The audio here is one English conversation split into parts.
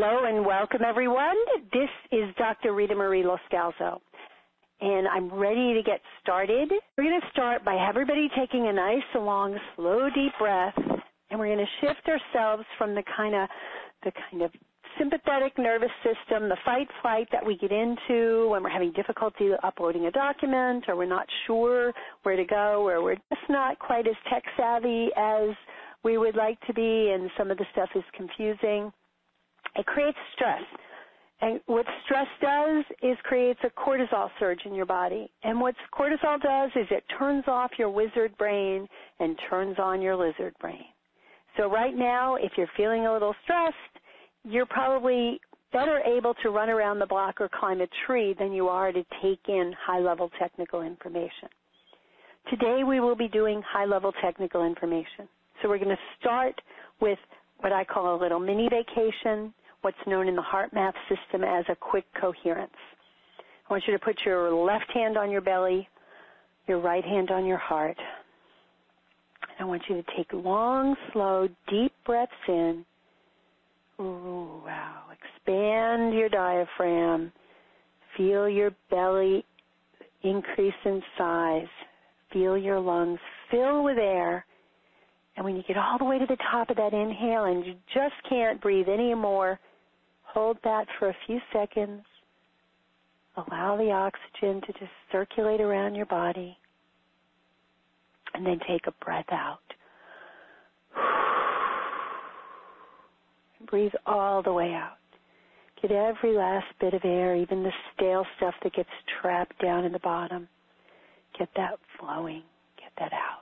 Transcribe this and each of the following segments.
Hello and welcome, everyone. This is Dr. Rita Marie Loscalzo, and I'm ready to get started. We're going to start by everybody taking a nice, long, slow, deep breath, and we're going to shift ourselves from the kind of sympathetic nervous system, the fight-flight that we get into when we're having difficulty uploading a document, or we're not sure where to go, or we're just not quite as tech-savvy as we would like to be, and some of the stuff is confusing. It creates stress. And what stress does is creates a cortisol surge in your body. And what cortisol does is it turns off your wizard brain and turns on your lizard brain. So right now, if you're feeling a little stressed, you're probably better able to run around the block or climb a tree than you are to take in high-level technical information. Today we will be doing high-level technical information. So we're going to start with what I call a little mini vacation, what's known in the HeartMath system as a quick coherence. I want you to put your left hand on your belly, your right hand on your heart. I want you to take long, slow, deep breaths in. Ooh, wow. Expand your diaphragm. Feel your belly increase in size. Feel your lungs fill with air. And when you get all the way to the top of that inhale and you just can't breathe anymore, hold that for a few seconds. Allow the oxygen to just circulate around your body. And then take a breath out. Breathe all the way out. Get every last bit of air, even the stale stuff that gets trapped down in the bottom. Get that flowing. Get that out.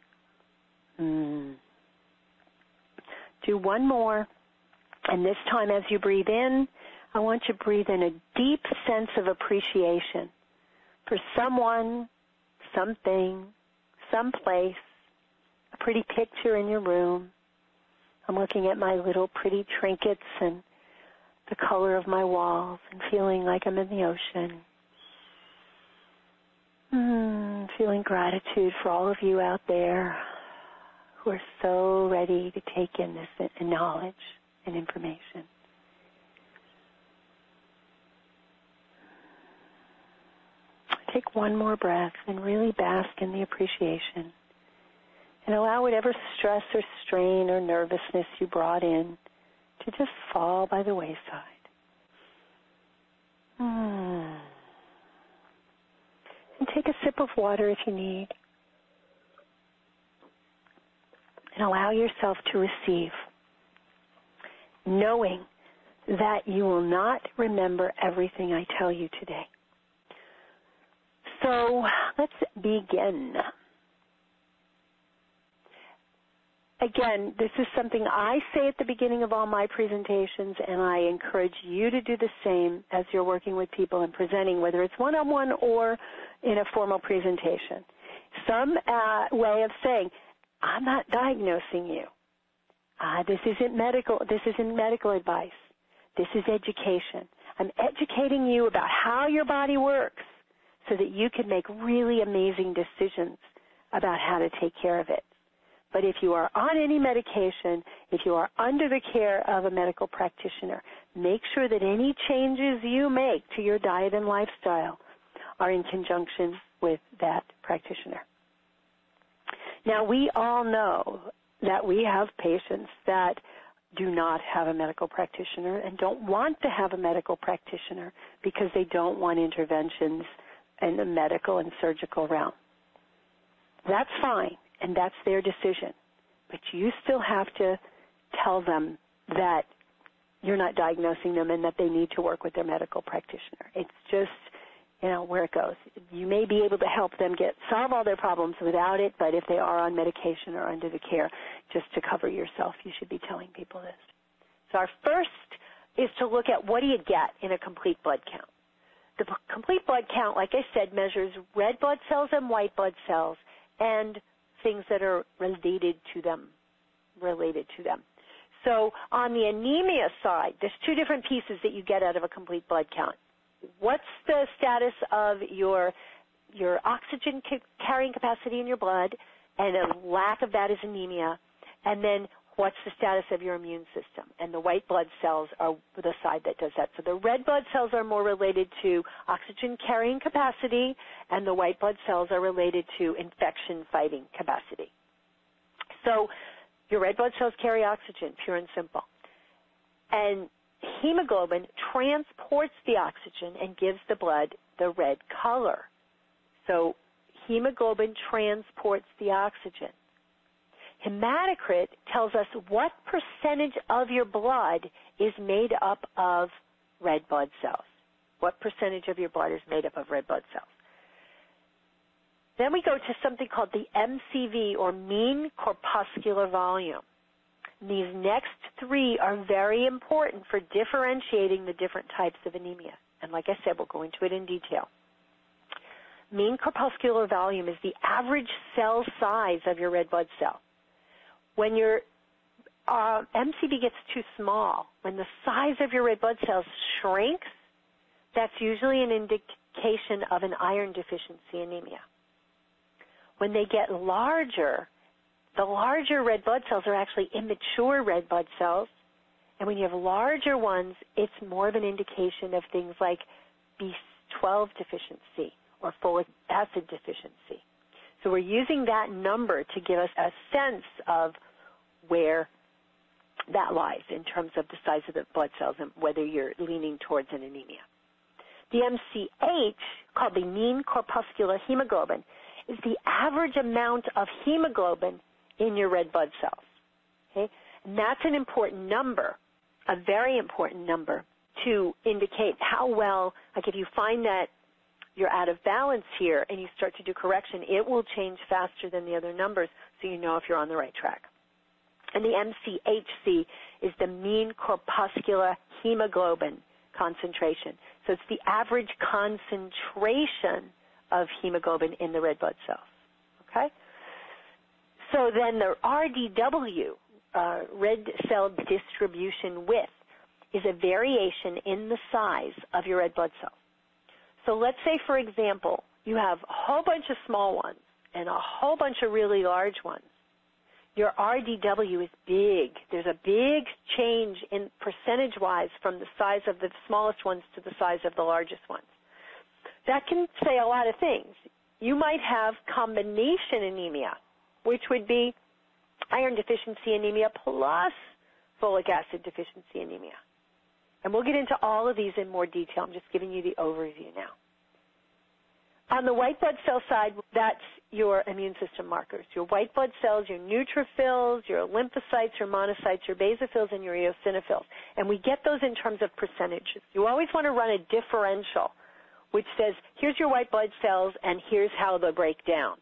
Do one more. And this time as you breathe in, I want you to breathe in a deep sense of appreciation for someone, something, someplace, a pretty picture in your room. I'm looking at my little pretty trinkets and the color of my walls and feeling like I'm in the ocean. Feeling gratitude for all of you out there who are so ready to take in this knowledge and information. Take one more breath and really bask in the appreciation. And allow whatever stress or strain or nervousness you brought in to just fall by the wayside. And take a sip of water if you need. And allow yourself to receive, knowing that you will not remember everything I tell you today. So let's begin. Again, this is something I say at the beginning of all my presentations, and I encourage you to do the same as you're working with people and presenting, whether it's one-on-one or in a formal presentation. Some way of saying, I'm not diagnosing you. This isn't medical advice. This is education. I'm educating you about how your body works so that you can make really amazing decisions about how to take care of it. But if you are on any medication, if you are under the care of a medical practitioner, make sure that any changes you make to your diet and lifestyle are in conjunction with that practitioner. Now, we all know that we have patients that do not have a medical practitioner and don't want to have a medical practitioner because they don't want interventions in the medical and surgical realm. That's fine, and that's their decision. But you still have to tell them that you're not diagnosing them and that they need to work with their medical practitioner. It's just, where it goes. You may be able to help them solve all their problems without it, but if they are on medication or under the care, just to cover yourself, you should be telling people this. So our first is to look at what do you get in a complete blood count. The complete blood count, like I said, measures red blood cells and white blood cells and things that are related to them. So on the anemia side, there's two different pieces that you get out of a complete blood count. What's the status of your carrying capacity in your blood, and a lack of that is anemia. And then what's the status of your immune system? And the white blood cells are the side that does that. So the red blood cells are more related to oxygen carrying capacity, and the white blood cells are related to infection fighting capacity. So your red blood cells carry oxygen, pure and simple. And hemoglobin transports the oxygen and gives the blood the red color. So hemoglobin transports the oxygen. Hematocrit tells us what percentage of your blood is made up of red blood cells. What percentage of your blood is made up of red blood cells? Then we go to something called the MCV, or mean corpuscular volume. These next three are very important for differentiating the different types of anemia. And like I said, we'll go into it in detail. Mean corpuscular volume is the average cell size of your red blood cell. When your MCV gets too small, when the size of your red blood cells shrinks, that's usually an indication of an iron deficiency anemia. When they get larger, the larger red blood cells are actually immature red blood cells, and when you have larger ones, it's more of an indication of things like B12 deficiency or folic acid deficiency. So we're using that number to give us a sense of where that lies in terms of the size of the blood cells and whether you're leaning towards an anemia. The MCH, called the mean corpuscular hemoglobin, is the average amount of hemoglobin in your red blood cells. Okay? And that's an important number, a very important number, to indicate how well, like if you find that you're out of balance here and you start to do correction, it will change faster than the other numbers, so you know if you're on the right track. And the MCHC is the mean corpuscular hemoglobin concentration. So it's the average concentration of hemoglobin in the red blood cells. Okay? So then the RDW, red cell distribution width, is a variation in the size of your red blood cells. So let's say, for example, you have a whole bunch of small ones and a whole bunch of really large ones. Your RDW is big. There's a big change in percentage-wise from the size of the smallest ones to the size of the largest ones. That can say a lot of things. You might have combination anemia, which would be iron deficiency anemia plus folic acid deficiency anemia. And we'll get into all of these in more detail. I'm just giving you the overview now. On the white blood cell side, that's your immune system markers, your white blood cells, your neutrophils, your lymphocytes, your monocytes, your basophils, and your eosinophils. And we get those in terms of percentages. You always want to run a differential, which says, here's your white blood cells, and here's how they break down.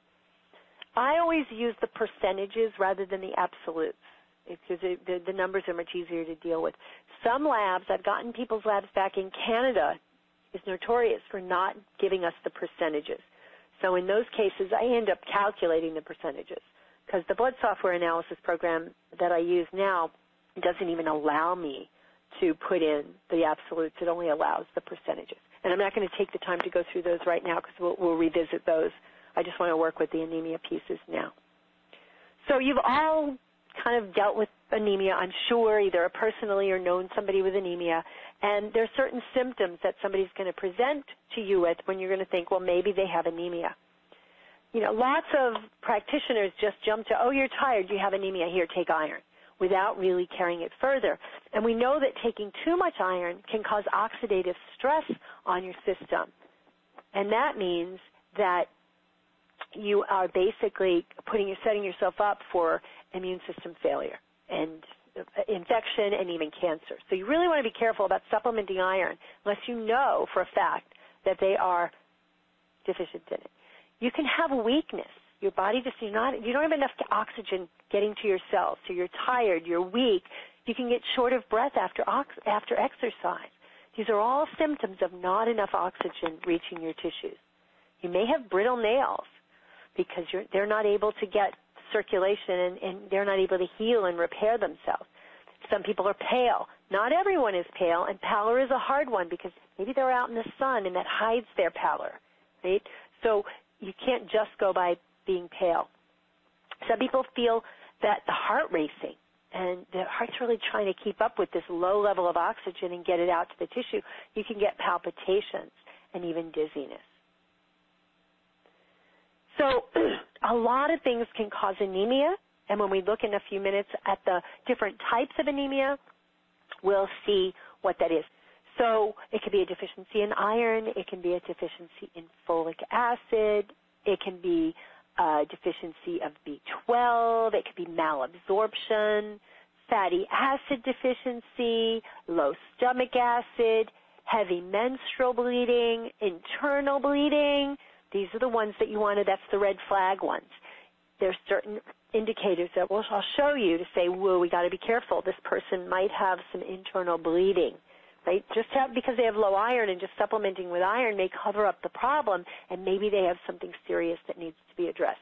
I always use the percentages rather than the absolutes, because the numbers are much easier to deal with. Some labs, I've gotten people's labs back in Canada, is notorious for not giving us the percentages. So in those cases, I end up calculating the percentages, because the blood software analysis program that I use now doesn't even allow me to put in the absolutes. It only allows the percentages. And I'm not going to take the time to go through those right now, because we'll revisit those. I just want to work with the anemia pieces now. So you've all kind of dealt with anemia, I'm sure, either personally or known somebody with anemia, and there are certain symptoms that somebody's going to present to you with when you're going to think, well, maybe they have anemia. You know, lots of practitioners just jump to, oh, you're tired, you have anemia, here, take iron, without really carrying it further. And we know that taking too much iron can cause oxidative stress on your system. And that means that you are basically setting yourself up for immune system failure and infection and even cancer. So you really want to be careful about supplementing iron unless you know for a fact that they are deficient in it. You can have weakness. Your body just, you don't have enough oxygen getting to your cells, so you're tired, you're weak. You can get short of breath after exercise. These are all symptoms of not enough oxygen reaching your tissues. You may have brittle nails because they're not able to get circulation and they're not able to heal and repair themselves. Some people are pale. Not everyone is pale, and pallor is a hard one because maybe they're out in the sun and that hides their pallor, right? So you can't just go by being pale. Some people feel that the heart racing, and the heart's really trying to keep up with this low level of oxygen and get it out to the tissue, you can get palpitations and even dizziness. So a lot of things can cause anemia, and when we look in a few minutes at the different types of anemia, we'll see what that is. So it could be a deficiency in iron, it can be a deficiency in folic acid, it can be a deficiency of B12, it could be malabsorption, fatty acid deficiency, low stomach acid, heavy menstrual bleeding, internal bleeding. These are the ones that you want to, that's the red flag ones. There's certain indicators that I'll show you to say, whoa, we got to be careful. This person might have some internal bleeding. Right? Because they have low iron and just supplementing with iron may cover up the problem, and maybe they have something serious that needs to be addressed.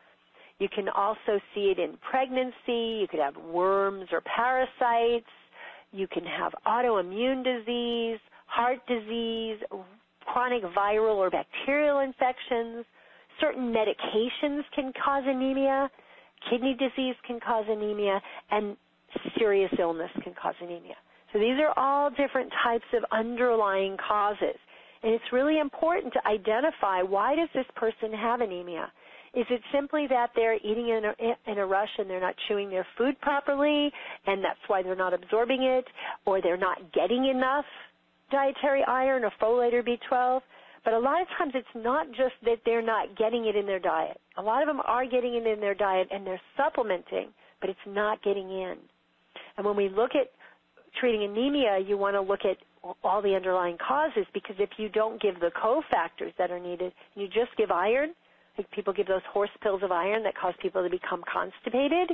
You can also see it in pregnancy. You could have worms or parasites. You can have autoimmune disease, heart disease, chronic viral or bacterial infections. Certain medications can cause anemia. Kidney disease can cause anemia, and serious illness can cause anemia. So these are all different types of underlying causes. And it's really important to identify, why does this person have anemia? Is it simply that they're eating in a rush and they're not chewing their food properly, and that's why they're not absorbing it, or they're not getting enough dietary iron or folate or B12? But a lot of times it's not just that they're not getting it in their diet. A lot of them are getting it in their diet and they're supplementing, but it's not getting in. And when we look at treating anemia, you want to look at all the underlying causes, because if you don't give the cofactors that are needed, and you just give iron, like people give those horse pills of iron that cause people to become constipated,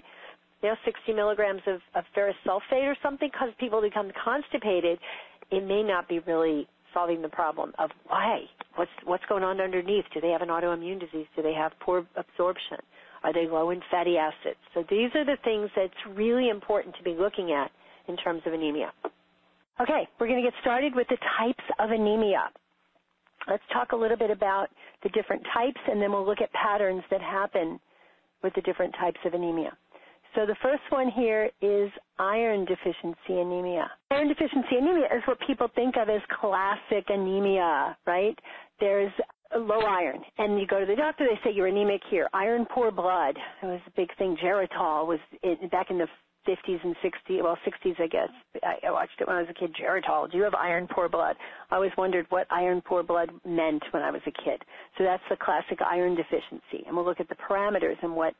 60 milligrams of ferrous sulfate or something cause people to become constipated, it may not be really solving the problem of why. What's going on underneath? Do they have an autoimmune disease? Do they have poor absorption? Are they low in fatty acids? So these are the things that's really important to be looking at in terms of anemia. Okay, we're going to get started with the types of anemia. Let's talk a little bit about the different types, and then we'll look at patterns that happen with the different types of anemia. So the first one here is iron deficiency anemia. Iron deficiency anemia is what people think of as classic anemia, right? There's low iron, and you go to the doctor, they say you're anemic here. Iron poor blood. It was a big thing. Geritol was back in the 50s and 60s, well, 60s, I guess. I watched it when I was a kid. Geritol, do you have iron poor blood? I always wondered what iron poor blood meant when I was a kid. So that's the classic iron deficiency, and we'll look at the parameters and what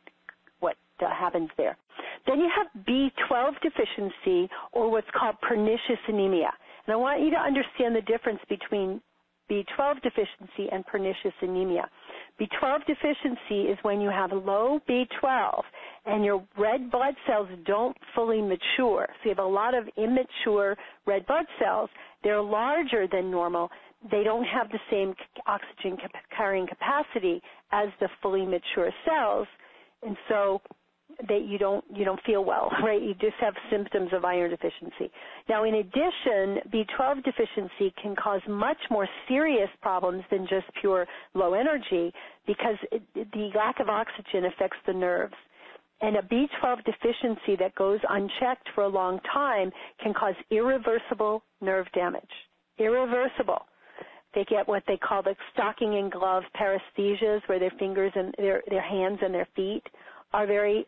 happens there. Then you have B12 deficiency, or what's called pernicious anemia. And I want you to understand the difference between B12 deficiency and pernicious anemia. B12 deficiency is when you have low B12 and your red blood cells don't fully mature. So you have a lot of immature red blood cells. They're larger than normal. They don't have the same oxygen carrying capacity as the fully mature cells, and so you don't feel well, right? You just have symptoms of iron deficiency. Now, in addition, B12 deficiency can cause much more serious problems than just pure low energy, because the lack of oxygen affects the nerves. And a B12 deficiency that goes unchecked for a long time can cause irreversible nerve damage. Irreversible. They get what they call the stocking and glove paresthesias, where their fingers and their hands and their feet are very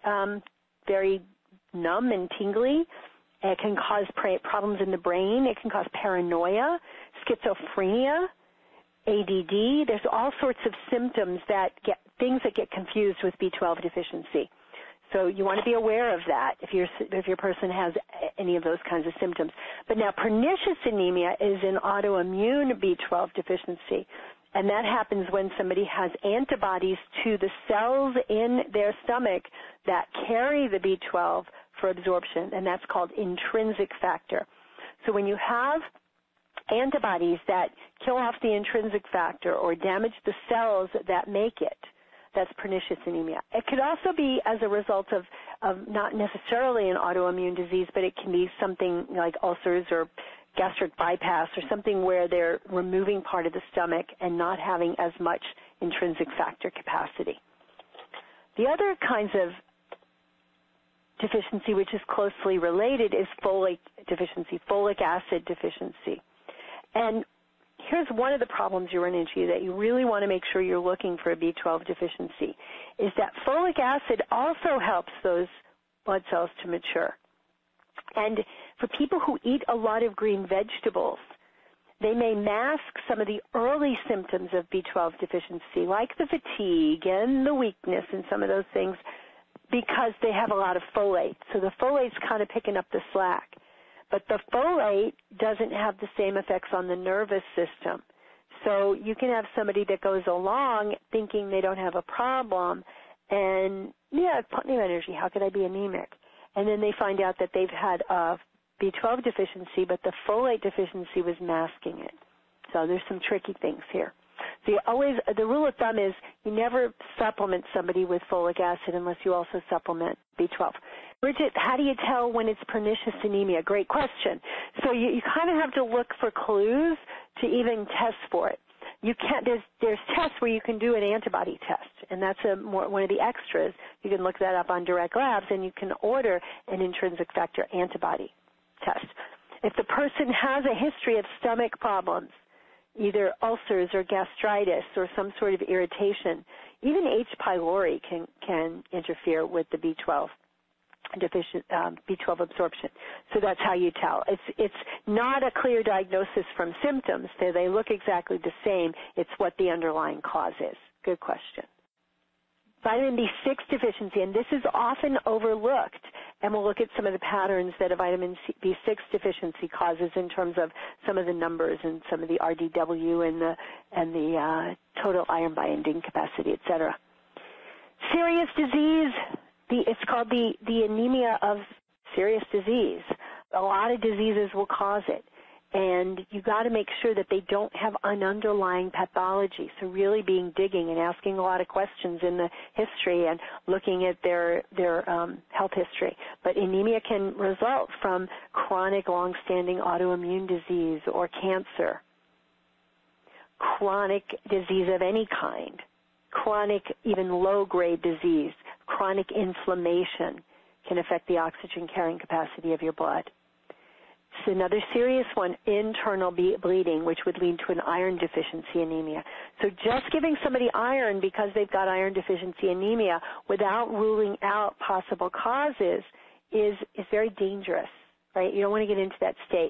numb and tingly. It can cause problems in the brain. It can cause paranoia, schizophrenia, ADD. There's all sorts of symptoms things that get confused with B12 deficiency. So you want to be aware of that if your person has any of those kinds of symptoms. But now pernicious anemia is an autoimmune B12 deficiency. And that happens when somebody has antibodies to the cells in their stomach that carry the B12 for absorption, and that's called intrinsic factor. So when you have antibodies that kill off the intrinsic factor or damage the cells that make it, that's pernicious anemia. It could also be as a result of not necessarily an autoimmune disease, but it can be something like ulcers or gastric bypass or something where they're removing part of the stomach and not having as much intrinsic factor capacity. The other kinds of deficiency, which is closely related, is folic deficiency, folic acid deficiency. And here's one of the problems you run into that you really want to make sure you're looking for a B12 deficiency, is that folic acid also helps those blood cells to mature. And for people who eat a lot of green vegetables, they may mask some of the early symptoms of B12 deficiency, like the fatigue and the weakness and some of those things, because they have a lot of folate. So the folate's kind of picking up the slack. But the folate doesn't have the same effects on the nervous system. So you can have somebody that goes along thinking they don't have a problem and, yeah, I have plenty of energy, how could I be anemic? And then they find out that they've had a B12 deficiency, but the folate deficiency was masking it. So there's some tricky things here. So you always, the rule of thumb is you never supplement somebody with folic acid unless you also supplement B12. Bridget, how do you tell when it's pernicious anemia? Great question. So you kind of have to look for clues to even test for it. You can't. There's tests where you can do an antibody test, and that's one of the extras. You can look that up on Direct Labs, and you can order an intrinsic factor antibody test. If the person has a history of stomach problems, either ulcers or gastritis or some sort of irritation, even H. pylori can interfere with the B12 deficient B12 absorption. So that's how you tell. It's not a clear diagnosis from symptoms. They look exactly the same. It's what the underlying cause is. Good question. Vitamin B6 deficiency, and this is often overlooked, and we'll look at some of the patterns that a vitamin B6 deficiency causes in terms of some of the numbers and some of the RDW and the total iron binding capacity, et cetera. Serious disease. It's called the anemia of serious disease. A lot of diseases will cause it, and you got to make sure that they don't have an underlying pathology. So really digging and asking a lot of questions in the history and looking at their health history. But anemia can result from chronic, long-standing autoimmune disease or cancer, chronic disease of any kind, chronic, even low-grade disease. Chronic inflammation can affect the oxygen carrying capacity of your blood. It's another serious one, internal bleeding, which would lead to an iron deficiency anemia. So just giving somebody iron because they've got iron deficiency anemia without ruling out possible causes is very dangerous, right? You don't want to get into that state.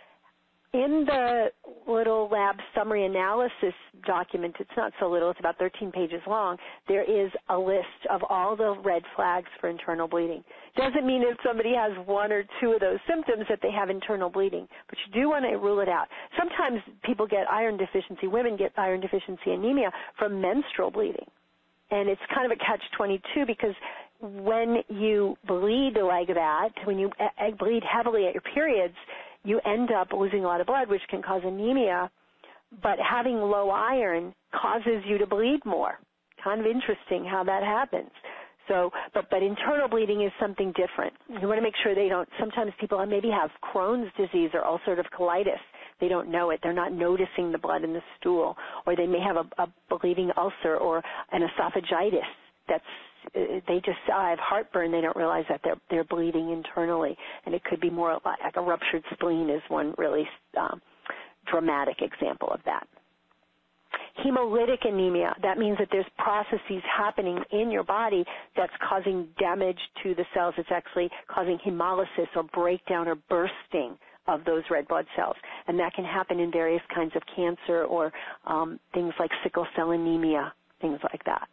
In the little lab summary analysis document, it's not so little, it's about 13 pages long, there is a list of all the red flags for internal bleeding. Doesn't mean if somebody has one or two of those symptoms that they have internal bleeding, but you do want to rule it out. Sometimes people get iron deficiency, women get iron deficiency anemia from menstrual bleeding. And it's kind of a catch-22 because when you bleed like that, when you bleed heavily at your periods, you end up losing a lot of blood, which can cause anemia, but having low iron causes you to bleed more. Kind of interesting how that happens. So, but internal bleeding is something different. You want to make sure they don't, sometimes people maybe have Crohn's disease or ulcerative colitis. They don't know it. They're not noticing the blood in the stool, or they may have a bleeding ulcer or an esophagitis they just have heartburn. They don't realize that they're bleeding internally, and it could be more like a ruptured spleen is one really dramatic example of that. Hemolytic anemia, that means that there's processes happening in your body that's causing damage to the cells. It's actually causing hemolysis or breakdown or bursting of those red blood cells, and that can happen in various kinds of cancer or things like sickle cell anemia, things like that.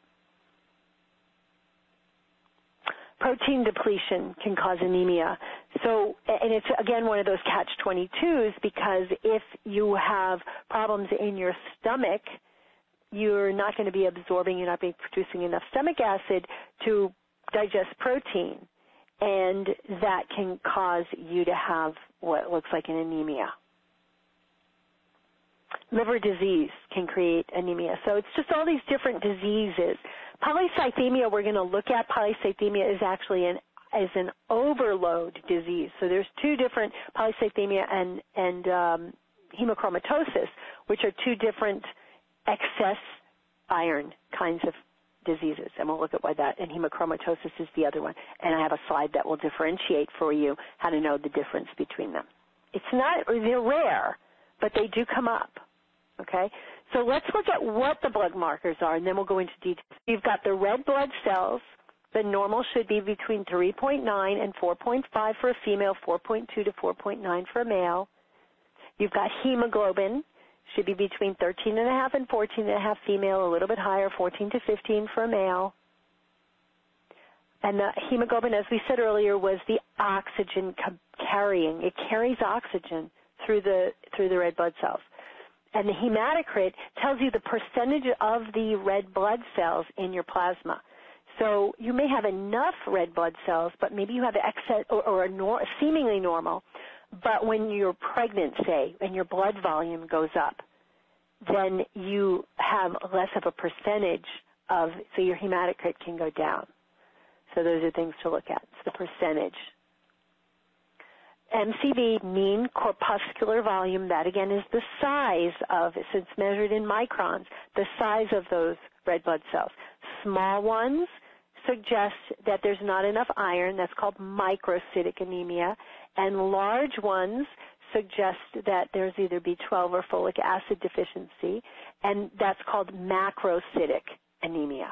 Protein depletion can cause anemia. So, and it's, again, one of those catch-22s because if you have problems in your stomach, you're not going to be absorbing, you're not producing enough stomach acid to digest protein, and that can cause you to have what looks like an anemia. Liver disease can create anemia. So it's just all these different diseases. Polycythemia we're going to look at. Polycythemia is actually an overload disease. So there's two different, polycythemia and hemochromatosis, which are two different excess iron kinds of diseases, and we'll look at why that, and hemochromatosis is the other one. And I have a slide that will differentiate for you how to know the difference between them. They're rare, but they do come up, okay? So let's look at what the blood markers are, and then we'll go into details. You've got the red blood cells. The normal should be between 3.9 and 4.5 for a female, 4.2 to 4.9 for a male. You've got hemoglobin, should be between 13.5 and 14.5 female, a little bit higher, 14 to 15 for a male. And the hemoglobin, as we said earlier, was the oxygen carrying. It carries oxygen through the red blood cells. And the hematocrit tells you the percentage of the red blood cells in your plasma. So you may have enough red blood cells, but maybe you have excess or seemingly normal. But when you're pregnant, say, and your blood volume goes up, then you have less of a percentage so your hematocrit can go down. So those are things to look at. It's the percentage. MCV, mean corpuscular volume, that again is the size of, since measured in microns, the size of those red blood cells. Small ones suggest that there's not enough iron. That's called microcytic anemia. And large ones suggest that there's either B12 or folic acid deficiency, and that's called macrocytic anemia.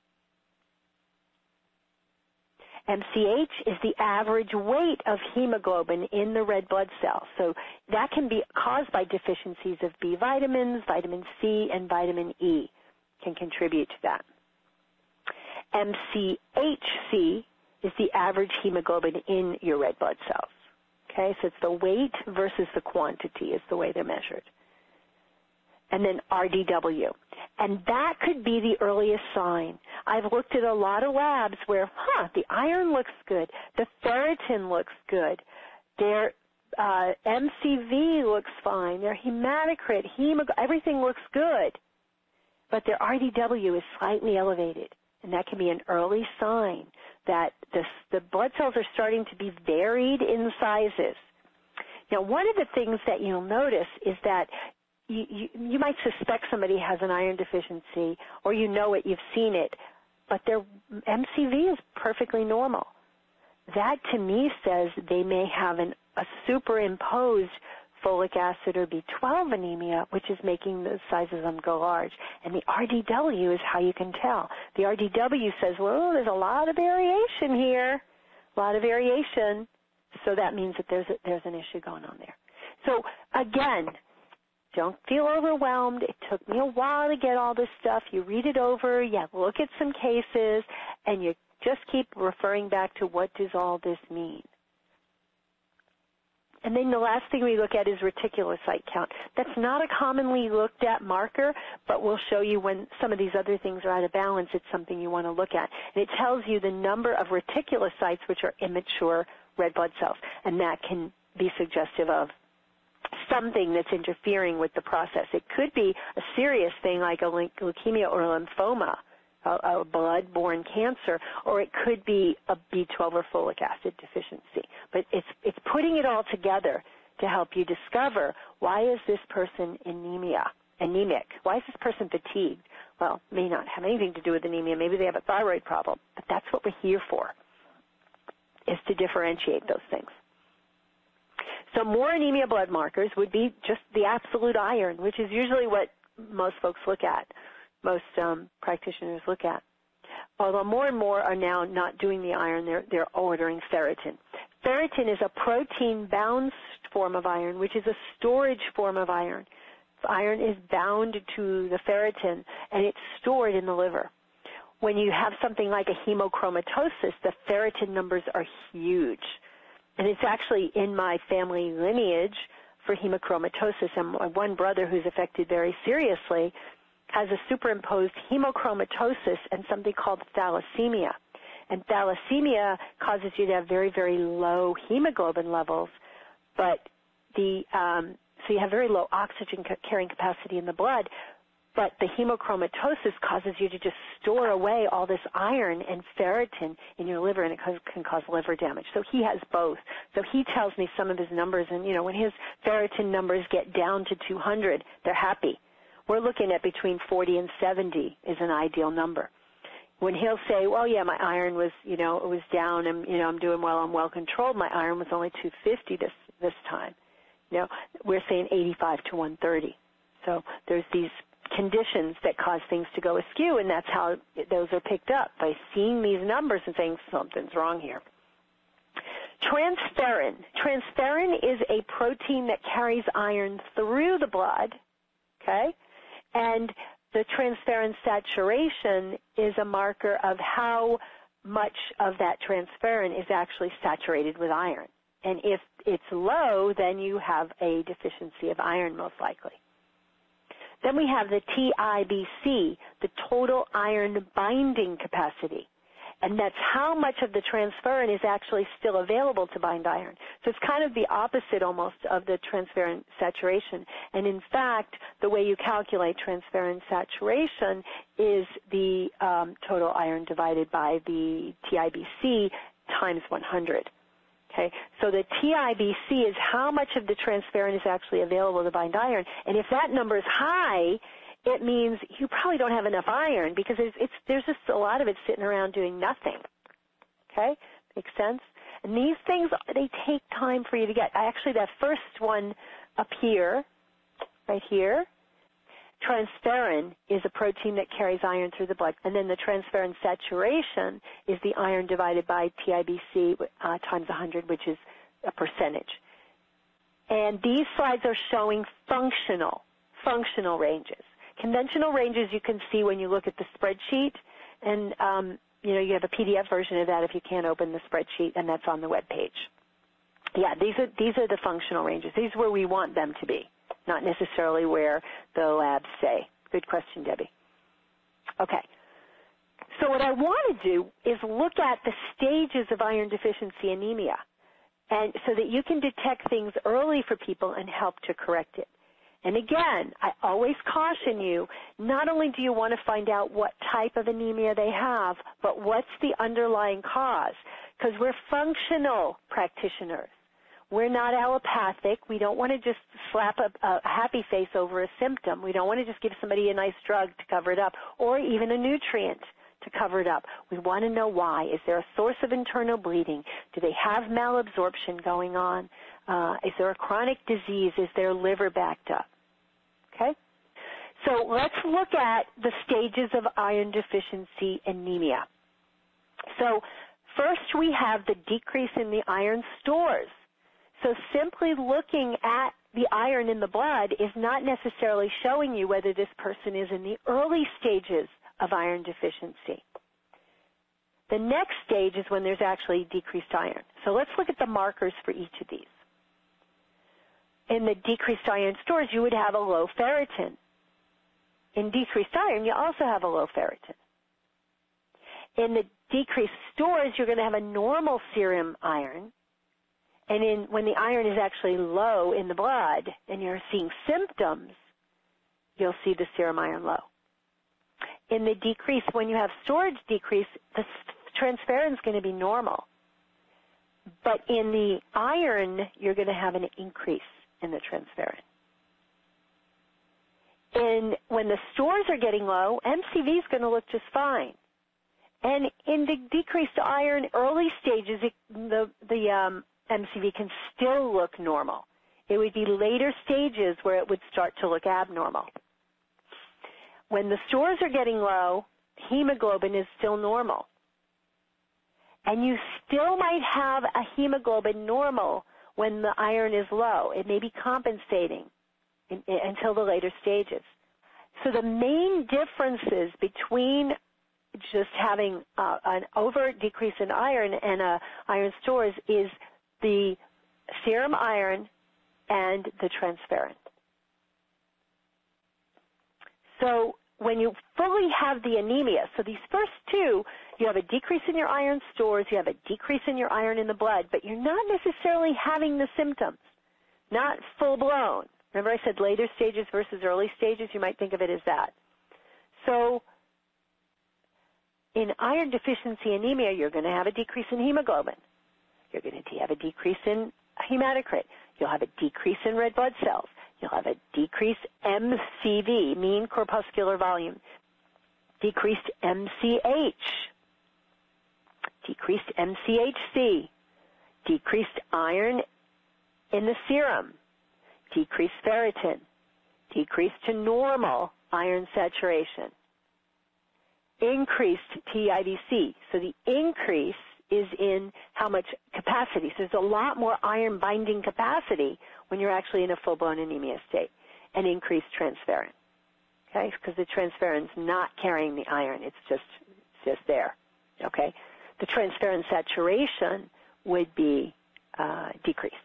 MCH is the average weight of hemoglobin in the red blood cell. So that can be caused by deficiencies of B vitamins, vitamin C, and vitamin E can contribute to that. MCHC is the average hemoglobin in your red blood cells. Okay, so it's the weight versus the quantity is the way they're measured. And then RDW. And that could be the earliest sign. I've looked at a lot of labs where, the iron looks good, the ferritin looks good, their MCV looks fine, their hematocrit, everything looks good, but their RDW is slightly elevated. And that can be an early sign that the blood cells are starting to be varied in sizes. Now, one of the things that you'll notice is that you might suspect somebody has an iron deficiency, or you know it, you've seen it, but their MCV is perfectly normal. That, to me, says they may have a superimposed folic acid or B12 anemia, which is making the sizes of them go large. And the RDW is how you can tell. The RDW says, well, there's a lot of variation here, a lot of variation. So that means that there's an issue going on there. So, again, don't feel overwhelmed. It took me a while to get all this stuff. You read it over, you look at some cases, and you just keep referring back to what does all this mean. And then the last thing we look at is reticulocyte count. That's not a commonly looked at marker, but we'll show you when some of these other things are out of balance, it's something you want to look at. And it tells you the number of reticulocytes, which are immature red blood cells, and that can be suggestive of something that's interfering with the process. It could be a serious thing like a leukemia or lymphoma, a blood-borne cancer, or it could be a B12 or folic acid deficiency. But it's putting it all together to help you discover, why is this person anemic? Why is this person fatigued? Well, it may not have anything to do with anemia. Maybe they have a thyroid problem. But that's what we're here for, is to differentiate those things. So more anemia blood markers would be just the absolute iron, which is usually what most folks look at. Most practitioners look at. Although more and more are now not doing the iron, they're ordering ferritin. Ferritin is a protein-bound form of iron, which is a storage form of iron. Iron is bound to the ferritin, and it's stored in the liver. When you have something like a hemochromatosis, the ferritin numbers are huge. And it's actually in my family lineage for hemochromatosis. And one brother who's affected very seriously has a superimposed hemochromatosis and something called thalassemia. And thalassemia causes you to have very, very low hemoglobin levels, but so you have very low oxygen carrying capacity in the blood, but the hemochromatosis causes you to just store away all this iron and ferritin in your liver, and it can cause liver damage. So he has both. So he tells me some of his numbers, and, when his ferritin numbers get down to 200, they're happy. We're looking at between 40 and 70 is an ideal number. when he'll say, well, yeah, my iron was, it was down, and, I'm doing well, I'm well controlled, my iron was only 250 this time. We're saying 85 to 130. So there's these conditions that cause things to go askew, and that's how those are picked up, by seeing these numbers and saying something's wrong here. Transferrin. Transferrin is a protein that carries iron through the blood, okay? And the transferrin saturation is a marker of how much of that transferrin is actually saturated with iron. And if it's low, then you have a deficiency of iron most likely. Then we have the TIBC, the total iron binding capacity. And that's how much of the transferrin is actually still available to bind iron. So it's kind of the opposite almost of the transferrin saturation. And in fact, the way you calculate transferrin saturation is the total iron divided by the TIBC times 100. Okay, so the TIBC is how much of the transferrin is actually available to bind iron. And if that number is high, it means you probably don't have enough iron, because there's just a lot of it sitting around doing nothing. Okay? Makes sense? And these things, they take time for you to get. Actually, that first one up here, right here, transferrin is a protein that carries iron through the blood. And then the transferrin saturation is the iron divided by TIBC times 100, which is a percentage. And these slides are showing functional ranges. Conventional ranges you can see when you look at the spreadsheet, and you have a PDF version of that if you can't open the spreadsheet, and that's on the web page. Yeah, these are the functional ranges. These are where we want them to be, not necessarily where the labs say. Good question, Debbie. Okay. So what I want to do is look at the stages of iron deficiency anemia, and so that you can detect things early for people and help to correct it. And again, I always caution you, not only do you want to find out what type of anemia they have, but what's the underlying cause, because we're functional practitioners. We're not allopathic. We don't want to just slap a happy face over a symptom. We don't want to just give somebody a nice drug to cover it up, or even a nutrient to cover it up. We want to know why. Is there a source of internal bleeding? Do they have malabsorption going on? Is there a chronic disease? Is their liver backed up? Okay? So let's look at the stages of iron deficiency anemia. So first we have the decrease in the iron stores. So simply looking at the iron in the blood is not necessarily showing you whether this person is in the early stages of iron deficiency. The next stage is when there's actually decreased iron. So let's look at the markers for each of these. In the decreased iron stores, you would have a low ferritin. In decreased iron, you also have a low ferritin. In the decreased stores, you're going to have a normal serum iron. And when the iron is actually low in the blood and you're seeing symptoms, you'll see the serum iron low. In the decrease, when you have storage decrease, the transferrin is going to be normal. But in the iron, you're going to have an increase in the transferrin. And when the stores are getting low, MCV is going to look just fine. And in the decreased iron early stages, the MCV can still look normal. It would be later stages where it would start to look abnormal. When the stores are getting low, hemoglobin is still normal. And you still might have a hemoglobin normal when the iron is low. It may be compensating until the later stages. So the main differences between just having an overt decrease in iron and iron stores is the serum iron and the transferrin. So when you fully have the anemia, so these first two, you have a decrease in your iron stores, you have a decrease in your iron in the blood, but you're not necessarily having the symptoms, not full-blown. Remember I said later stages versus early stages? You might think of it as that. So in iron deficiency anemia, you're going to have a decrease in hemoglobin. You're going to have a decrease in hematocrit. You'll have a decrease in red blood cells. You'll have a decreased MCV, mean corpuscular volume. decreased MCH, decreased MCHC, decreased iron in the serum, decreased ferritin, decreased to normal iron saturation, increased TIBC. So the increase is in how much capacity. So there's a lot more iron binding capacity when you're actually in a full-blown anemia state, and increased transferrin. Okay, because the transferrin's not carrying the iron. It's just there. Okay, the transferrin saturation would be decreased.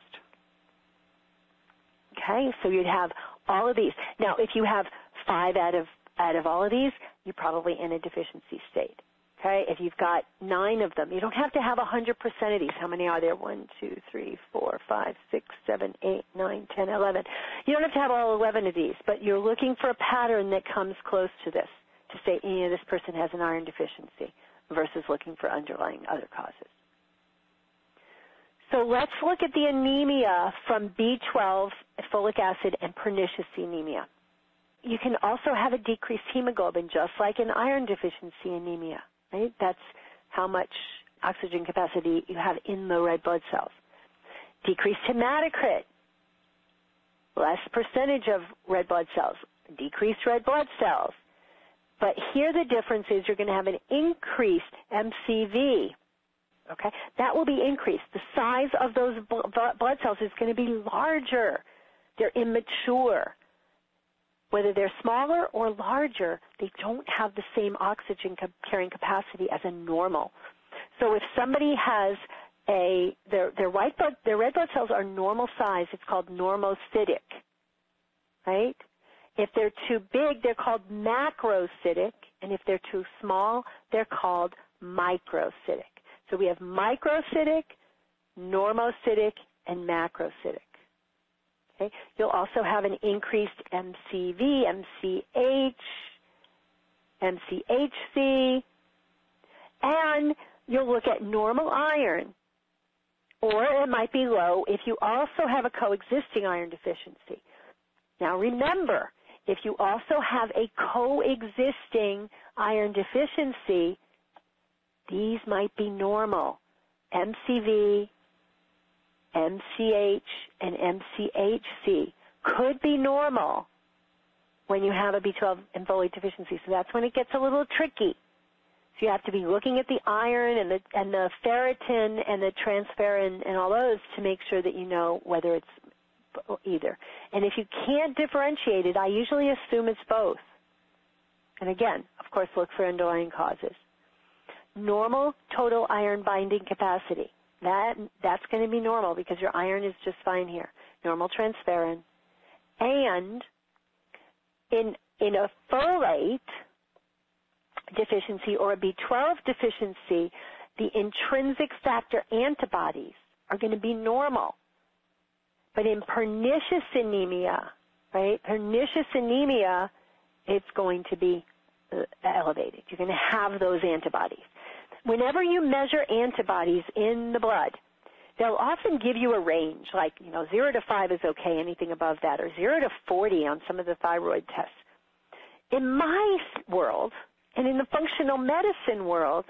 Okay, so you'd have all of these. Now, if you have 5 out of all of these, you're probably in a deficiency state. Okay, if you've got 9 of them, you don't have to have 100% of these. How many are there? 1, 2, 3, 4, 5, 6, 7, 8, 9, 10, 11. You don't have to have all 11 of these, but you're looking for a pattern that comes close to this to say, this person has an iron deficiency versus looking for underlying other causes. So let's look at the anemia from B12, folic acid, and pernicious anemia. You can also have a decreased hemoglobin, just like an iron deficiency anemia. Right? That's how much oxygen capacity you have in the red blood cells. Decreased hematocrit, less percentage of red blood cells, decreased red blood cells. But here the difference is you're going to have an increased MCV. Okay? That will be increased. The size of those blood cells is going to be larger. They're immature. Whether they're smaller or larger, they don't have the same oxygen carrying capacity as a normal. So if somebody has their red blood cells are normal size, it's called normocytic, right? If they're too big, they're called macrocytic, and if they're too small, they're called microcytic. So we have microcytic, normocytic, and macrocytic. Okay. You'll also have an increased MCV, MCH, MCHC, and you'll look at normal iron, or it might be low if you also have a coexisting iron deficiency. Now remember, if you also have a coexisting iron deficiency, these might be normal. MCV, MCH, and MCHC could be normal when you have a B12 and folate deficiency. So that's when it gets a little tricky. So you have to be looking at the iron and the ferritin and the transferrin and all those to make sure that you know whether it's either. And if you can't differentiate it, I usually assume it's both. And again, of course, look for underlying causes. Normal total iron binding capacity. That's going to be normal because your iron is just fine here. Normal transferrin. And in a folate deficiency or a B12 deficiency, the intrinsic factor antibodies are going to be normal. But in pernicious anemia, right, pernicious anemia, it's going to be elevated. You're going to have those antibodies. Whenever you measure antibodies in the blood, they'll often give you a range, like, 0 to 5 is okay, anything above that, or 0 to 40 on some of the thyroid tests. In my world, and in the functional medicine world,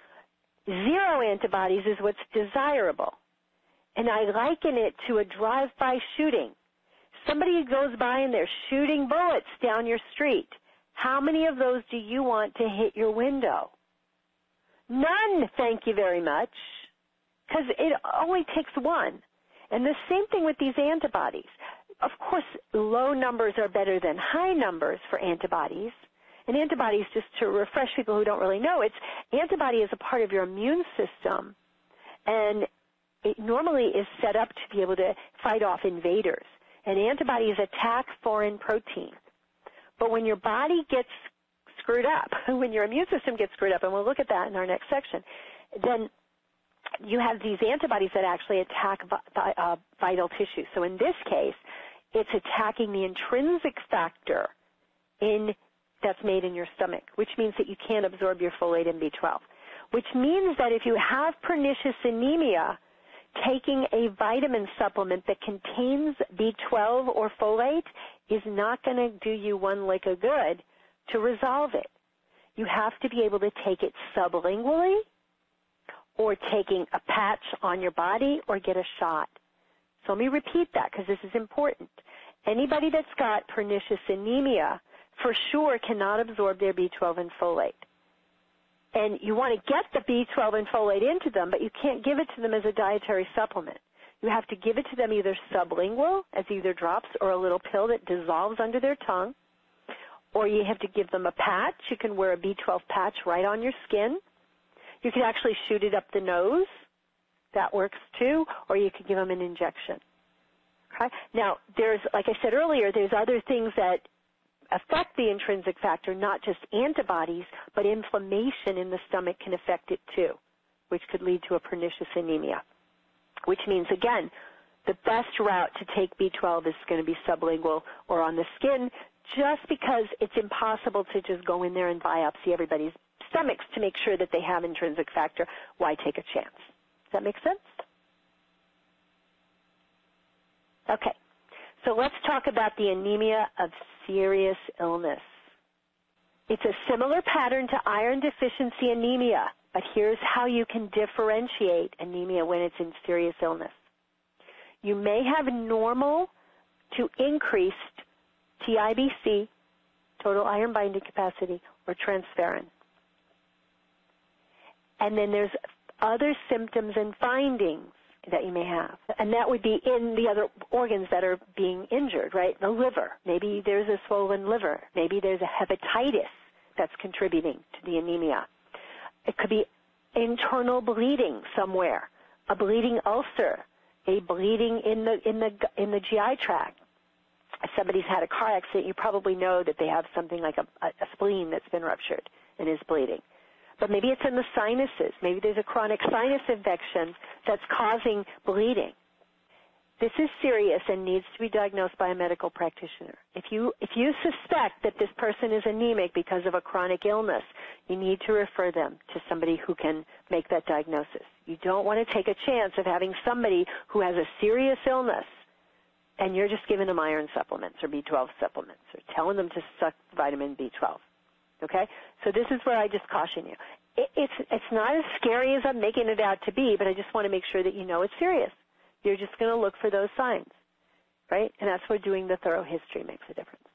0 antibodies is what's desirable. And I liken it to a drive-by shooting. Somebody goes by and they're shooting bullets down your street. How many of those do you want to hit your window? None, thank you very much, because it only takes one. And the same thing with these antibodies. Of course, low numbers are better than high numbers for antibodies. And antibodies, just to refresh people who don't really know, antibody is a part of your immune system, and it normally is set up to be able to fight off invaders. And antibodies attack foreign protein. But when your body gets screwed up, when your immune system gets screwed up, and we'll look at that in our next section, then you have these antibodies that actually attack vital tissue. So in this case, it's attacking the intrinsic factor that's made in your stomach, which means that you can't absorb your folate and B12, which means that if you have pernicious anemia, taking a vitamin supplement that contains B12 or folate is not going to do you one lick of good to resolve it. you have to be able to take it sublingually or taking a patch on your body or get a shot. So let me repeat that because this is important. Anybody that's got pernicious anemia for sure cannot absorb their B12 and folate. And you want to get the B12 and folate into them, but you can't give it to them as a dietary supplement. You have to give it to them either sublingual, as either drops or a little pill that dissolves under their tongue, or you have to give them a patch. You can wear a B12 patch right on your skin. You can actually shoot it up the nose. That works too, or you could give them an injection. Okay? Now, there's, like I said earlier, there's other things that affect the intrinsic factor, not just antibodies, but inflammation in the stomach can affect it too, which could lead to a pernicious anemia, which means, again, the best route to take B12 is going to be sublingual or on the skin, just because it's impossible to just go in there and biopsy everybody's stomachs to make sure that they have intrinsic factor. Why take a chance? Does that make sense? Okay. So let's talk about the anemia of serious illness. It's a similar pattern to iron deficiency anemia, but here's how you can differentiate anemia when it's in serious illness. You may have normal to increased TIBC, total iron binding capacity, or transferrin. And then there's other symptoms and findings that you may have. And that would be in the other organs that are being injured, right? The liver. Maybe there's a swollen liver. Maybe there's a hepatitis that's contributing to the anemia. It could be internal bleeding somewhere, a bleeding ulcer, a bleeding in the GI tract. If somebody's had a car accident, you probably know that they have something like a spleen that's been ruptured and is bleeding. But maybe it's in the sinuses. Maybe there's a chronic sinus infection that's causing bleeding. This is serious and needs to be diagnosed by a medical practitioner. If you suspect that this person is anemic because of a chronic illness, you need to refer them to somebody who can make that diagnosis. You don't want to take a chance of having somebody who has a serious illness and you're just giving them iron supplements or B12 supplements or telling them to suck vitamin B12. Okay? So this is where I just caution you. It's not as scary as I'm making it out to be, but I just want to make sure that you know it's serious. You're just going to look for those signs, right? And that's where doing the thorough history makes a difference.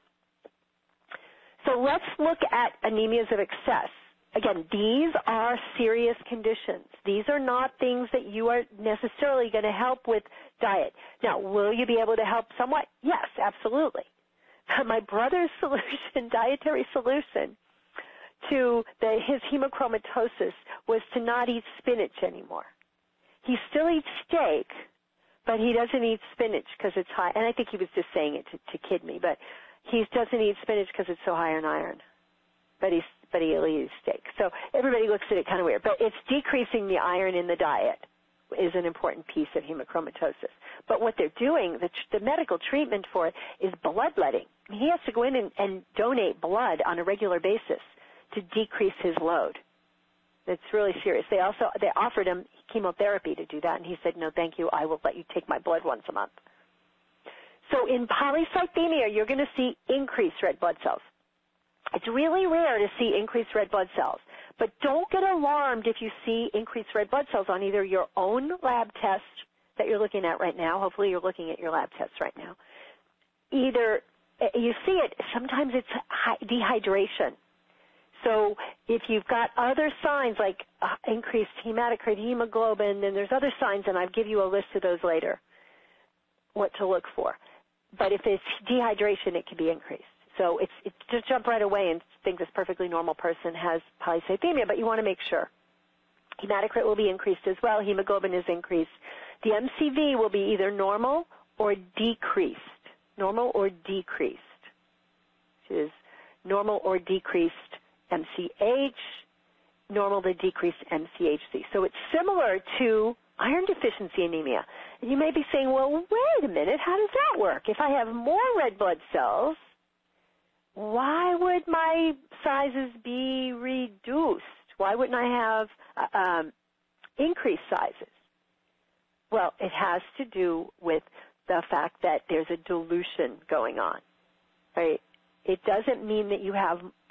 So let's look at anemias of excess. Again, these are serious conditions. These are not things that you are necessarily going to help with diet. Now, will you be able to help somewhat? Yes, absolutely. My brother's solution, dietary solution, to his hemochromatosis was to not eat spinach anymore. He still eats steak, but he doesn't eat spinach because it's high. And I think he was just saying it to kid me, but he doesn't eat spinach because it's so high in iron. But he'll eat steak. So everybody looks at it kind of weird. But it's decreasing the iron in the diet is an important piece of hemochromatosis. But what they're doing, the medical treatment for it, is bloodletting. He has to go in and donate blood on a regular basis to decrease his load. It's really serious. They offered him chemotherapy to do that, and he said, no, thank you, I will let you take my blood once a month. So in polycythemia, you're going to see increased red blood cells. It's really rare to see increased red blood cells, but don't get alarmed if you see increased red blood cells on either your own lab test that you're looking at right now. Hopefully you're looking at your lab tests right now. Either you see it, sometimes it's dehydration. So if you've got other signs like increased hematocrit hemoglobin, and there's other signs, and I'll give you a list of those later, what to look for. But if it's dehydration, it can be increased. So it's just jump right away and think this perfectly normal person has polycythemia, but you want to make sure. Hematocrit will be increased as well. Hemoglobin is increased. The MCV will be either normal or decreased. Normal or decreased, which is normal or decreased MCH, normal to decreased MCHC. So it's similar to iron deficiency anemia. And you may be saying, well, wait a minute, how does that work? If I have more red blood cells, why would my sizes be reduced? Why wouldn't I have increased sizes? Well, it has to do with the fact that there's a dilution going on, right? It doesn't mean that you have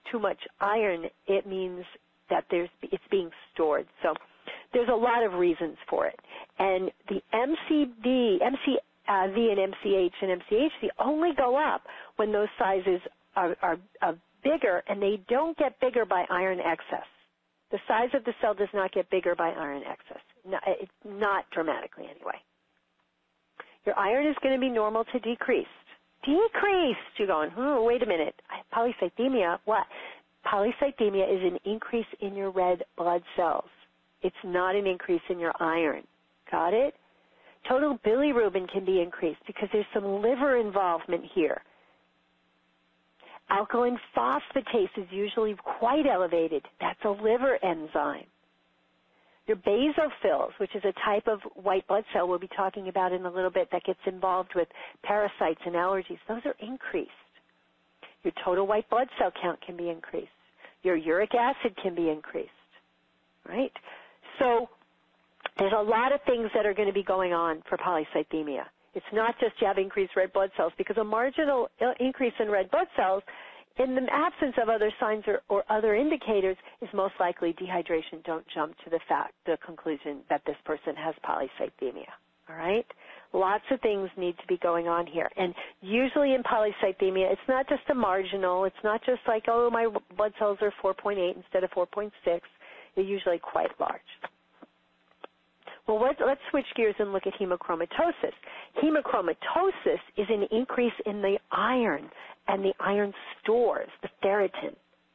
too much iron, it means that it's being stored. So there's a lot of reasons for it. And the MCV and MCH and MCHC only go up when those sizes are bigger, and they don't get bigger by iron excess. The size of the cell does not get bigger by iron excess, not dramatically anyway. Your iron is going to be normal to decreased. Decreased! You're going, wait a minute. Polycythemia, what? Polycythemia is an increase in your red blood cells. It's not an increase in your iron. Got it? Total bilirubin can be increased because there's some liver involvement here. Alkaline phosphatase is usually quite elevated. That's a liver enzyme. Your basophils, which is a type of white blood cell we'll be talking about in a little bit that gets involved with parasites and allergies, those are increased. Your total white blood cell count can be increased. Your uric acid can be increased, right? So there's a lot of things that are going to be going on for polycythemia. It's not just you have increased red blood cells, because a marginal increase in red blood cells in the absence of other signs or other indicators is most likely dehydration. Don't jump to the conclusion that this person has polycythemia, all right? Lots of things need to be going on here. And usually in polycythemia, it's not just a marginal. It's not just like, oh, my blood cells are 4.8 instead of 4.6. They're usually quite large. Well, let's switch gears and look at hemochromatosis. Hemochromatosis is an increase in the iron and the iron stores, the ferritin.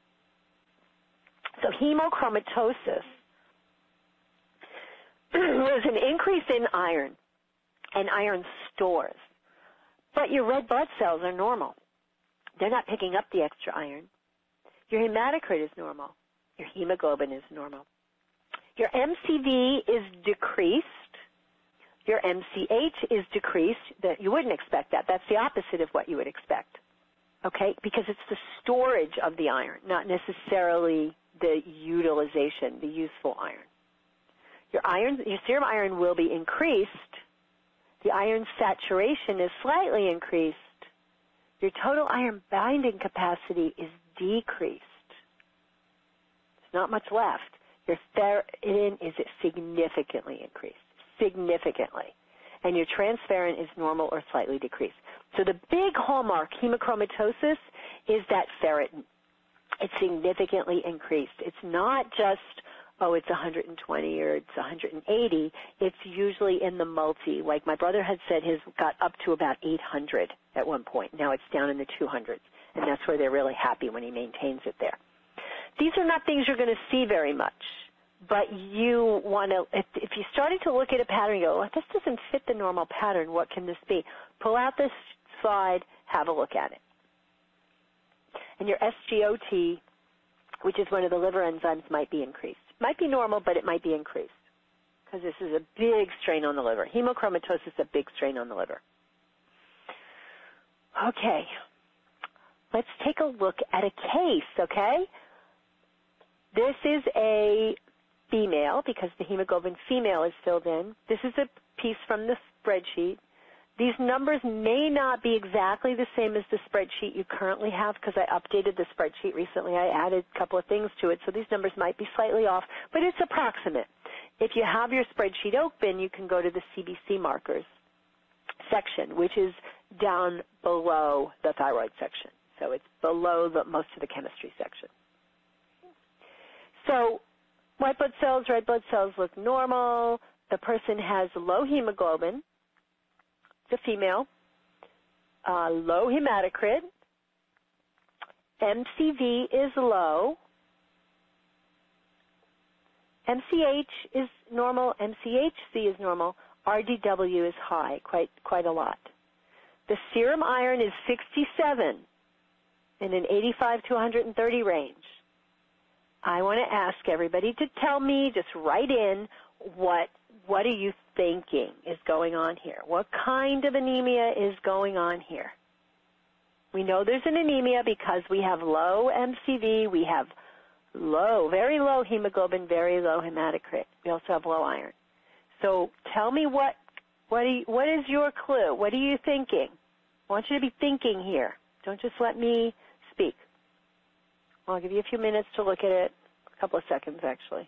So hemochromatosis is an increase in iron and iron stores. But your red blood cells are normal. They're not picking up the extra iron. Your hematocrit is normal. Your hemoglobin is normal. Your MCV is decreased. Your MCH is decreased. You wouldn't expect that. That's the opposite of what you would expect, okay? Because it's the storage of the iron, not necessarily the utilization, the useful iron. Your serum iron will be increased. The iron saturation is slightly increased. Your total iron binding capacity is decreased. There's not much left. Your ferritin is significantly increased, significantly. And your transferrin is normal or slightly decreased. So the big hallmark, hemochromatosis, is that ferritin. It's significantly increased. It's not just, oh, it's 120 or it's 180. It's usually in the multi. Like my brother had said, his got up to about 800 at one point. Now it's down in the 200s. And that's where they're really happy when he maintains it there. These are not things you're going to see very much, but you want to, if you started to look at a pattern, you go, well, this doesn't fit the normal pattern, what can this be? Pull out this slide, have a look at it. And your SGOT, which is one of the liver enzymes, might be increased. Might be normal, but it might be increased because this is a big strain on the liver. Hemochromatosis is a big strain on the liver. Okay, let's take a look at a case, okay? This is a female because the hemoglobin female is filled in. This is a piece from the spreadsheet. These numbers may not be exactly the same as the spreadsheet you currently have because I updated the spreadsheet recently. I added a couple of things to it, so these numbers might be slightly off, but it's approximate. If you have your spreadsheet open, you can go to the CBC markers section, which is down below the thyroid section. So it's below most of the chemistry section. So white blood cells, red blood cells look normal. The person has low hemoglobin, the female, low hematocrit. MCV is low. MCH is normal. MCHC is normal. RDW is high, quite a lot. The serum iron is 67 in an 85 to 130 range. I want to ask everybody to tell me, just write in, what are you thinking is going on here? What kind of anemia is going on here? We know there's an anemia because we have low MCV, we have very low hemoglobin, very low hematocrit. We also have low iron. So tell me what is your clue? What are you thinking? I want you to be thinking here. Don't just let me speak. I'll give you a few minutes to look at it, a couple of seconds actually.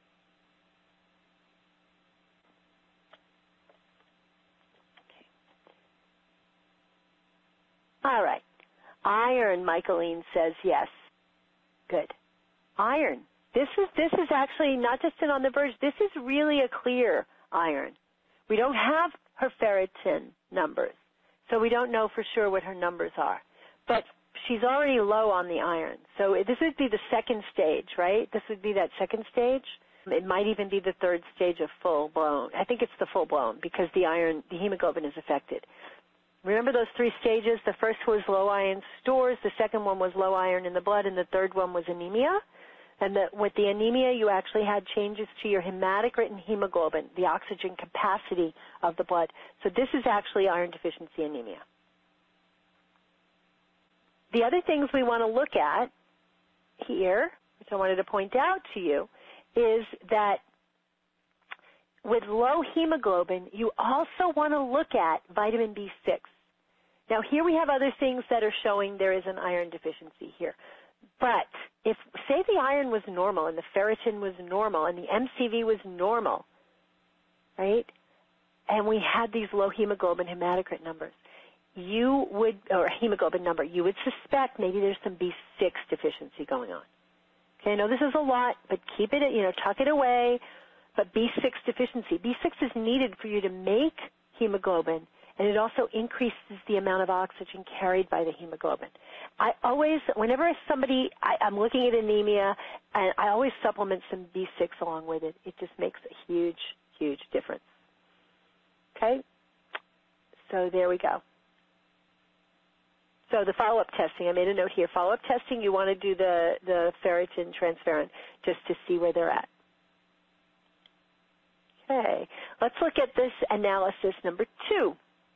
All right. Iron, Michaeline says yes. Good. Iron. This is actually not just an on the verge. This is really a clear iron. We don't have her ferritin numbers, so we don't know for sure what her numbers are. But she's already low on the iron. So this would be the second stage, right? This would be that second stage. It might even be the third stage of full-blown. I think it's the full-blown because the hemoglobin is affected. Remember those three stages? The first was low iron stores, the second one was low iron in the blood, and the third one was anemia. And with the anemia, you actually had changes to your hematocrit and hemoglobin, the oxygen capacity of the blood. So this is actually iron deficiency anemia. The other things we want to look at here, which I wanted to point out to you, is that with low hemoglobin, you also want to look at vitamin B6. Now, here we have other things that are showing there is an iron deficiency here. But if, say, the iron was normal and the ferritin was normal and the MCV was normal, right, and we had these low hemoglobin hematocrit numbers, you would, or hemoglobin number, you would suspect maybe there's some B6 deficiency going on. Okay, I know this is a lot, but keep it, tuck it away. But B6 deficiency, B6 is needed for you to make hemoglobin, and it also increases the amount of oxygen carried by the hemoglobin. I always, whenever I'm looking at anemia, and I always supplement some B6 along with it. It just makes a huge, huge difference. Okay? So there we go. So the follow-up testing, I made a note here. Follow-up testing, you want to do the ferritin transferrin just to see where they're at. Okay, let's look at this analysis number 2.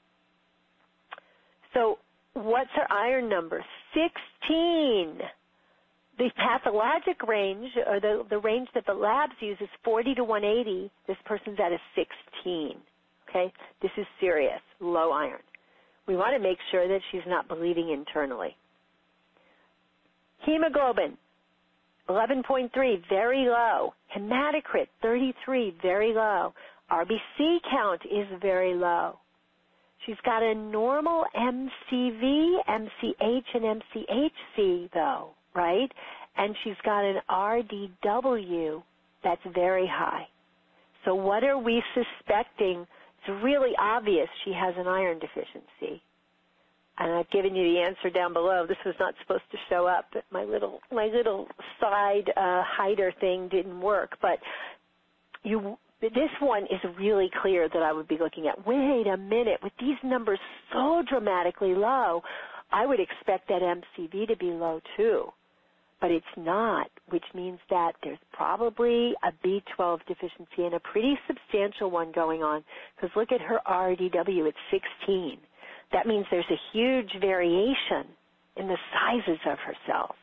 So what's her iron number? 16. The pathologic range, or the range that the labs use, is 40 to 180. This person's at a 16. Okay, this is serious, low iron. We want to make sure that she's not bleeding internally. Hemoglobin, 11.3, very low. Hematocrit, 33, very low. RBC count is very low. She's got a normal MCV, MCH, and MCHC, though, right? And she's got an RDW that's very high. So what are we suspecting? It's really obvious she has an iron deficiency. And I've given you the answer down below. This was not supposed to show up, but my little side hider thing didn't work. But this one is really clear that I would be looking at. Wait a minute, with these numbers so dramatically low, I would expect that MCV to be low too. But it's not, which means that there's probably a B12 deficiency and a pretty substantial one going on. Because look at her RDW, it's 16. That means there's a huge variation in the sizes of her cells.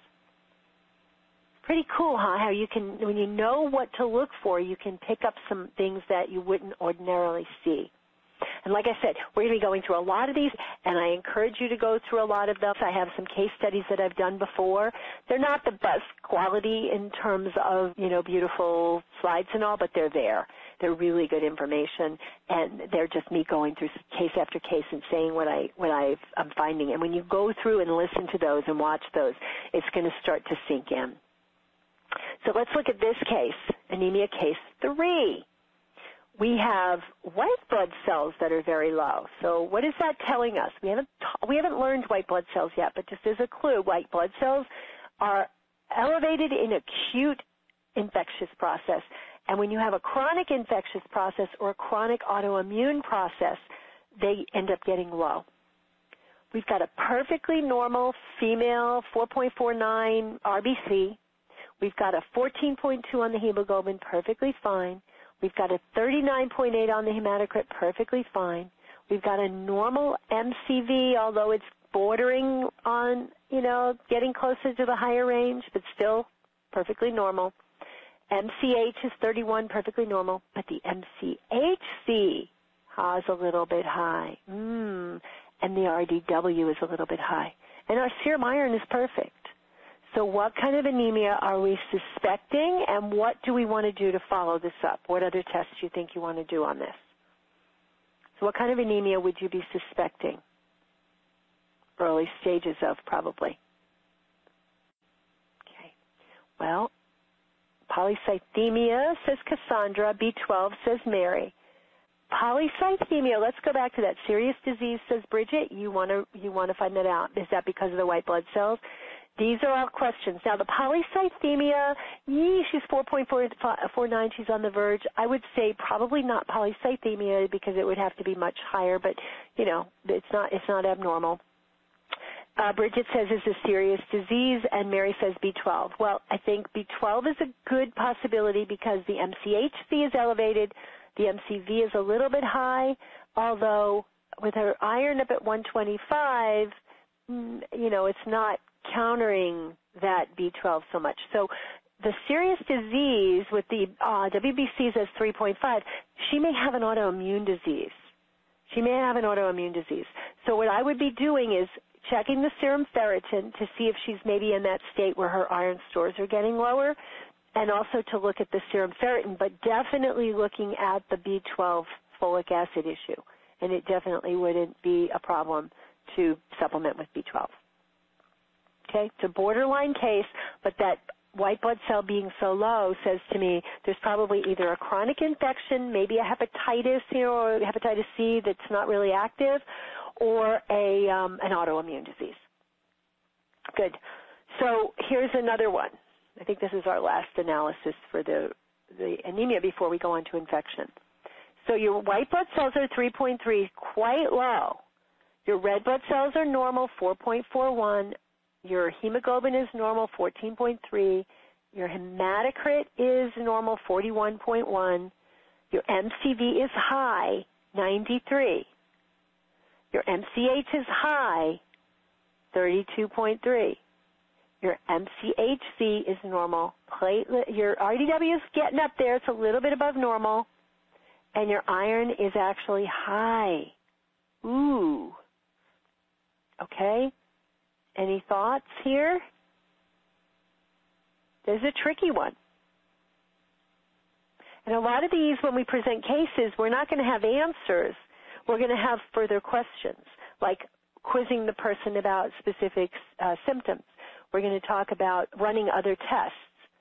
Pretty cool, huh? How you can, when you know what to look for, you can pick up some things that you wouldn't ordinarily see. And like I said, we're going to be going through a lot of these, and I encourage you to go through a lot of them. I have some case studies that I've done before. They're not the best quality in terms of, beautiful slides and all, but they're there. They're really good information, and they're just me going through case after case and saying what I'm finding. And when you go through and listen to those and watch those, it's going to start to sink in. So let's look at this case, anemia case 3. We have white blood cells that are very low. So what is that telling us? We haven't learned white blood cells yet, but just as a clue, white blood cells are elevated in acute infectious process. And when you have a chronic infectious process or a chronic autoimmune process, they end up getting low. We've got a perfectly normal female 4.49 RBC. We've got a 14.2 on the hemoglobin, perfectly fine. We've got a 39.8 on the hematocrit, perfectly fine. We've got a normal MCV, although it's bordering on, getting closer to the higher range, but still perfectly normal. MCH is 31, perfectly normal, but the MCHC is a little bit high. And the RDW is a little bit high. And our serum iron is perfect. So what kind of anemia are we suspecting, and what do we want to do to follow this up? What other tests do you think you want to do on this? So what kind of anemia would you be suspecting? Early stages of, probably. Okay. Well, polycythemia, says Cassandra. B12, says Mary. Polycythemia, let's go back to that. Serious disease, says Bridget. You want to find that out. Is that because of the white blood cells? These are all questions. Now, the polycythemia, she's 4.49. She's on the verge. I would say probably not polycythemia because it would have to be much higher, but, it's not abnormal. Bridget says it's a serious disease, and Mary says B12. Well, I think B12 is a good possibility because the MCHC is elevated. The MCV is a little bit high, although with her iron up at 125, it's not countering that B12 so much. So the serious disease with the WBCs as 3.5, she may have an autoimmune disease. So what I would be doing is checking the serum ferritin to see if she's maybe in that state where her iron stores are getting lower, and also to look at the serum ferritin, but definitely looking at the B12 folic acid issue. And it definitely wouldn't be a problem to supplement with B12. Okay, it's a borderline case, but that white blood cell being so low says to me there's probably either a chronic infection, maybe a hepatitis, or hepatitis C that's not really active, or an autoimmune disease. Good. So here's another one. I think this is our last analysis for the anemia before we go on to infection. So your white blood cells are 3.3, quite low. Your red blood cells are normal, 4.41. Your hemoglobin is normal, 14.3. Your hematocrit is normal, 41.1. Your MCV is high, 93. Your MCH is high, 32.3. Your MCHC is normal. Your RDW is getting up there. It's a little bit above normal. And your iron is actually high. Ooh. Okay. Any thoughts here? There's a tricky one. And a lot of these, when we present cases, we're not going to have answers. We're going to have further questions, like quizzing the person about specific symptoms. We're going to talk about running other tests.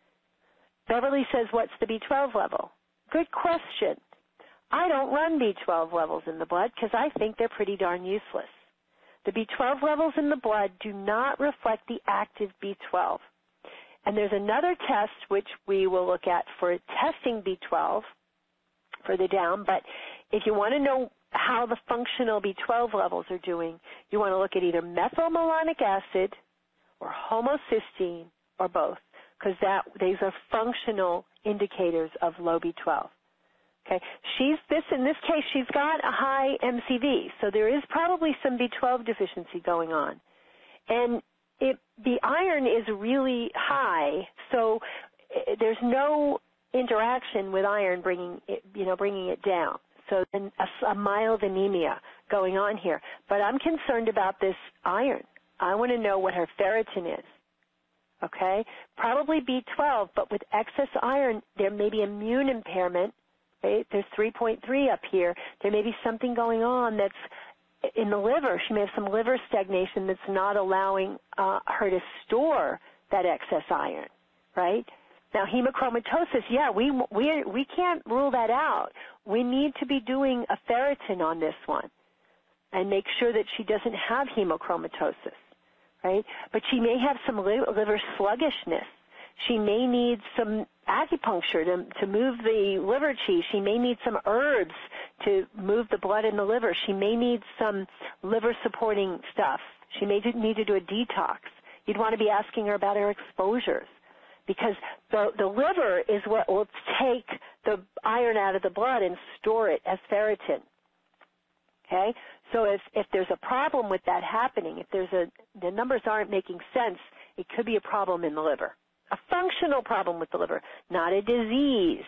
Beverly says, what's the B12 level? Good question. I don't run B12 levels in the blood because I think they're pretty darn useless. The B12 levels in the blood do not reflect the active B12. And there's another test which we will look at for testing B12 further down, but if you want to know how the functional B12 levels are doing, you want to look at either methylmalonic acid or homocysteine or both, because these are functional indicators of low B12. Okay, in this case, she's got a high MCV, so there is probably some B12 deficiency going on. And the iron is really high, so there's no interaction with iron bringing it down. So then a mild anemia going on here. But I'm concerned about this iron. I want to know what her ferritin is. Okay, probably B12, but with excess iron, there may be immune impairment. Right? There's 3.3 up here. There may be something going on that's in the liver. She may have some liver stagnation that's not allowing her to store that excess iron, right? Now, hemochromatosis, yeah, we can't rule that out. We need to be doing a ferritin on this one and make sure that she doesn't have hemochromatosis, right? But she may have some liver sluggishness. She may need some acupuncture to move the liver chi. She may need some herbs to move the blood in the liver. She may need some liver-supporting stuff. She may need to do a detox. You'd want to be asking her about her exposures, because the liver is what will take the iron out of the blood and store it as ferritin. Okay? So if there's a problem with that happening, if the numbers aren't making sense, it could be a problem in the liver. A functional problem with the liver, not a disease.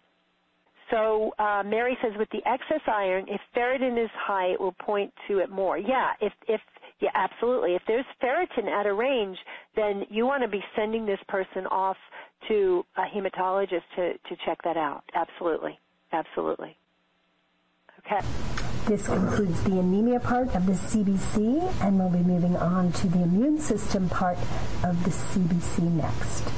So Mary says with the excess iron, if ferritin is high, it will point to it more. Yeah, if Yeah, absolutely. If there's ferritin at a range, then you want to be sending this person off to a hematologist to check that out. Absolutely. Absolutely. Okay. This concludes the anemia part of the CBC, and we'll be moving on to the immune system part of the CBC next.